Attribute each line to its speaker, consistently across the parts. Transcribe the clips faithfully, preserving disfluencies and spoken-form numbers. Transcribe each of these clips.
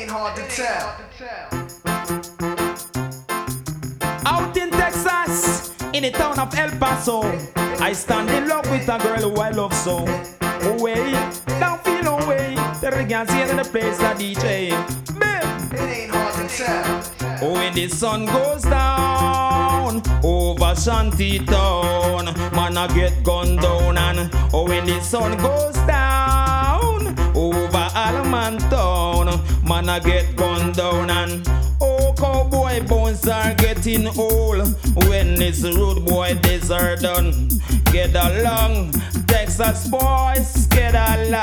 Speaker 1: ain't hard to tell.
Speaker 2: Out in Texas, in the town of El Paso, I stand in love with a girl who I love so. Away, don't feel no way. The reggae here in the place a D J. Bam!
Speaker 1: It ain't hard to tell.
Speaker 2: Oh, when the sun goes down over Shanty Town, man I get gunned down. And oh, when the sun goes down over Alman Town, man I get gunned down. And oh, cowboy bones are getting old when this rude boy days are done. Get along, Texas boys, get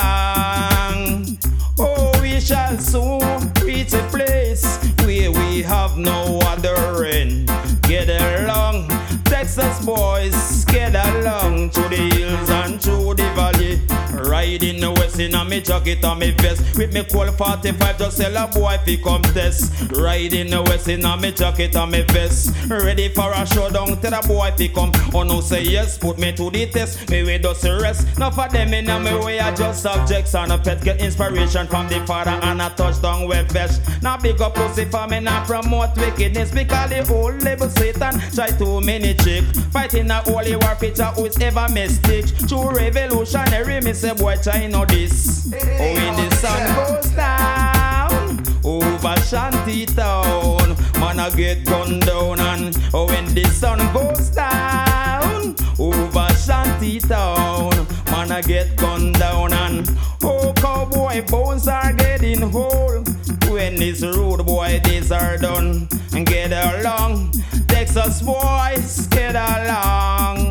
Speaker 2: along. Oh, we shall soon reach a place where we have no other end. Get along, Texas boys, get along to the hills and to the valley. Ride in the west in a me jacket and me vest. With me cold forty-five, just tell a boy if he come test. Ride in the west in a me jacket and me vest. Ready for a showdown, tell a boy if he come. Oh no say yes, put me to the test. Me we just rest. Now for them in a me way I just subjects and a pet get inspiration from the father and a touchdown with flesh. Now big up pussy for me not promote wickedness because the old label Satan try too many chick. Fighting a holy war picture who is ever mistake. True revolutionary me say boy try know this. Oh when the sun goes down over Shanty Town, man I get gunned down. And oh when the sun goes down over Shanty Town, man I get gunned down. And oh cowboy bones are getting whole when this rude boy days are done. And get along, Texas boys, get along.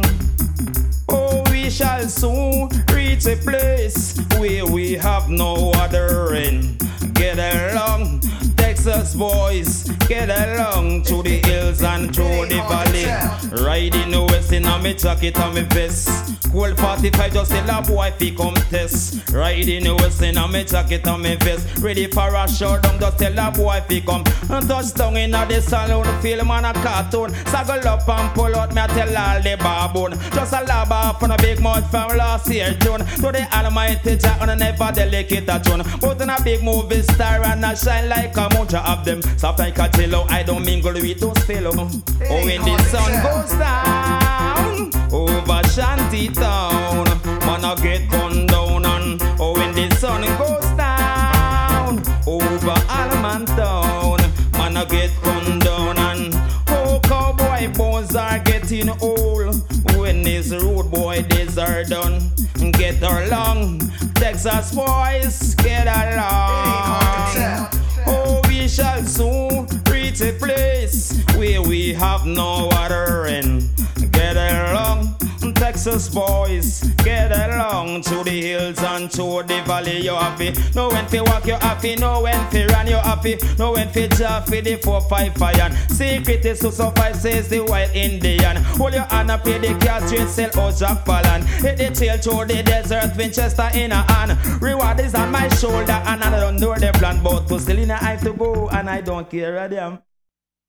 Speaker 2: Oh, we shall soon reach a place where we have no other end. Get along, Texas boys, get along to the hills and to the valley. Ride in the west in a me jacket and me vest. Cold forty-five, just tell a boy if he come test. Ride in the west in a me jacket and me vest. Ready for a showdown, just tell a boy if he come. And touch down in a the saloon, film and a cartoon. Saggle up and pull out, me a tell all the baboon. Just a lab off on a big mouth from last year tune. To the almighty Jack and never delicate a tune. But in a big movie star and I shine like a muncher of them. Soft like a jello, I don't mingle with those fellow. Oh, when the sun goes down over Shanty Town, man I get gunned down. And oh, when the sun goes down over Alman Town, man I get gunned down. And oh, cowboy bones are getting old when these rude boy days are done. Get along, Texas boys, get along. Oh, we shall soon reach a place where we have no other end. Get along, Texas boys, get along to the hills and to the valley. You happy? No when fi walk you happy, no when fi run you happy, no when fi jump fi the four five fire. Secret is to survive, says the wild Indian. Hold your hand up, pay the cash straight, sell out Jack Pallan. Hit the tail through the desert, Winchester in a hand. Reward is on my shoulder and I don't know the plan, but to still in I have to go and I don't care a damn.